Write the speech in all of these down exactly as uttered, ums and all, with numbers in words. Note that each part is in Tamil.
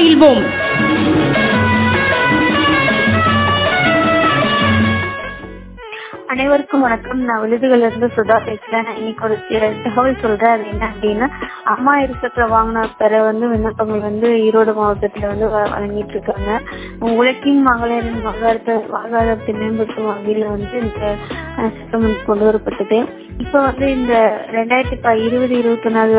பயில்வோம். அனைவருக்கும் வணக்கம். நான் விழுதுகள்ல இருந்து சுதா பேசுறேன். நான் இன்னைக்கு ஒரு தகவல் சொல்றேன். அது என்ன அப்படின்னா, அம்மா இருசக்கர வாகன பெற வந்து விண்ணப்பங்கள் வந்து ஈரோடு மாவட்டத்துல வந்து வழங்கிட்டு இருக்காங்க. உழைக்கும் மகளிரின் வாழ்வாதாரத்தை வாழ்வாதாரத்தை மேம்படுத்தும் வகையில வந்து இந்த சட்டம் கொண்டு வரப்பட்டது. இப்ப வந்து இந்த ரெண்டாயிரத்தி இருபது இருபத்தி நாலு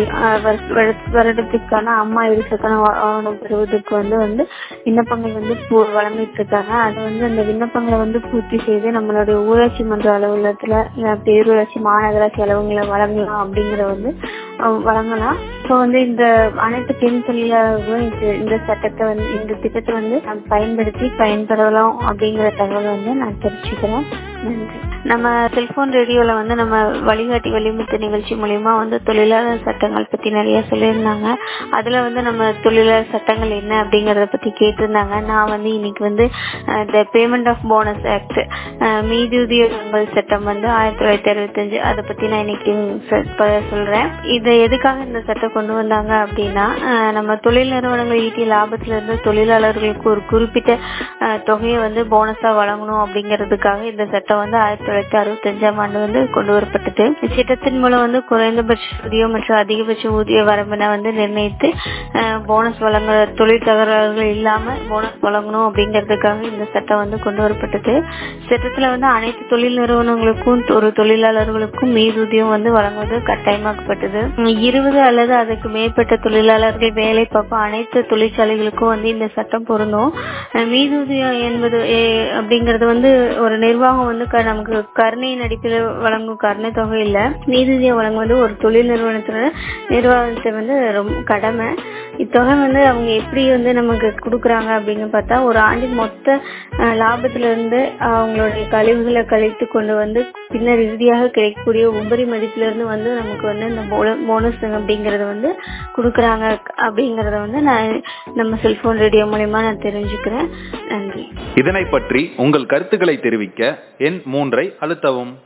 வருடத்திற்கான அம்மா இருசக்கர வாகனம் பெறுவதற்கு வந்து வந்து விண்ணப்பங்கள் வந்து வழங்கிட்டு இருக்காங்க. அது வந்து அந்த விண்ணப்பங்களை வந்து பூர்த்தி செய்து நம்மளுடைய ஊராட்சி மன்ற அலுவலகத்துல பேரூராட்சி மாநகராட்சி அலுவலகங்களை வழங்கலாம் அப்படிங்கிற வந்து வழங்கலாம். இப்போ வந்து இந்த அனைத்து பெண் தொழிலாளர்களும் இந்த சட்டத்தை வந்து இந்த திட்டத்தை வந்து பயன்படுத்தி பயன்பெறலாம் அப்படிங்கிற தகவல் வந்து நான் தெரிஞ்சுக்கிறேன். நன்றி. நம்ம செல்போன் ரேடியோல வந்து நம்ம வழிகாட்டி வழிமுறை நிகழ்ச்சி மூலியமா வந்து தொழிலாளர் சட்டங்கள் பத்தி நிறைய சொல்லியிருந்தாங்க. அதுல வந்து நம்ம தொழிலாளர் சட்டங்கள் என்ன அப்படிங்கறத பத்தி கேட்டிருந்தாங்க. நான் வந்து இன்னைக்கு வந்து இந்த பேமெண்ட் ஆஃப் போனஸ் ஆக்ட் மீதியூதியங்கள் சட்டம் வந்து ஆயிரத்தி தொள்ளாயிரத்தி அறுபத்தி அஞ்சு அதை பத்தி நான் இன்னைக்கு சொல்றேன். இதை எதுக்காக இந்த சட்டம் கொண்டு வந்தாங்க அப்படின்னா, நம்ம தொழில் நிறுவனங்கள் ஈட்டிய லாபத்துல இருந்து தொழிலாளர்களுக்கு ஒரு குறிப்பிட்ட தொகையை வந்து போனஸா வழங்கணும் அப்படிங்கிறதுக்காக இந்த சட்டம் வந்து ஆயிரத்தி தொள்ளாயிரத்தி அறுபத்தி அஞ்சாம் ஆண்டு வந்து கொண்டு வரப்பட்டது. இச்சட்டத்தின் மூலம் வந்து குறைந்தபட்ச ஊதியம் மற்றும் அதிகபட்ச ஊதிய வரம்பினை வந்து நிர்ணயித்து போனஸ் வழங்க தொழில் தகராறுகள் இல்லாம போனஸ் வழங்கணும் அப்படிங்கிறதுக்காக இந்த சட்டம் வந்து கொண்டு வரப்பட்டது. சட்டத்துல வந்து அனைத்து தொழில் நிறுவனங்களுக்கும் ஒரு தொழிலாளர்களுக்கும் மீதுதியம் வந்து வழங்குவது கட்டாயமாக்கப்பட்டது. இருபது அல்லது அதுக்கு மேற்பட்ட தொழிலாளர்கள் வேலை பார்க்கும் அனைத்து தொழிற்சாலைகளுக்கும் வந்து இந்த சட்டம் பொருந்தும். மீதுதியம் என்பது அப்படிங்கறது வந்து ஒரு நிர்வாகம் வந்து நமக்கு கருணையின் அடிப்படையில் வழங்கும் கருணை தொகை இல்ல. மீதுதியம் வழங்குவது ஒரு தொழில் நிறுவனத்தோட நிர்வாகத்தை வந்து ரொம்ப கடமை. இத்தொகை வந்து அவங்க எப்படி வந்து நமக்கு கொடுக்குறாங்க அப்படின்னு பார்த்தா, ஒரு ஆண்டின் மொத்த லாபத்துல இருந்து அவங்களுடைய கழிவுகளை கழித்து கொண்டு வந்து பின்னர் இறுதியாக கிடைக்கக்கூடிய உபரி மதிப்புல இருந்து வந்து நமக்கு வந்து இந்த போனஸ் அப்படிங்கறத வந்து கொடுக்குறாங்க அப்படிங்கறத வந்து நான் நம்ம செல்போன் ரேடியோ மூலமா நான் தெரிஞ்சுக்கிறேன். நன்றி. இதனை பற்றி உங்கள் கருத்துக்களை தெரிவிக்க எண் மூன்றை அழுத்தவும்.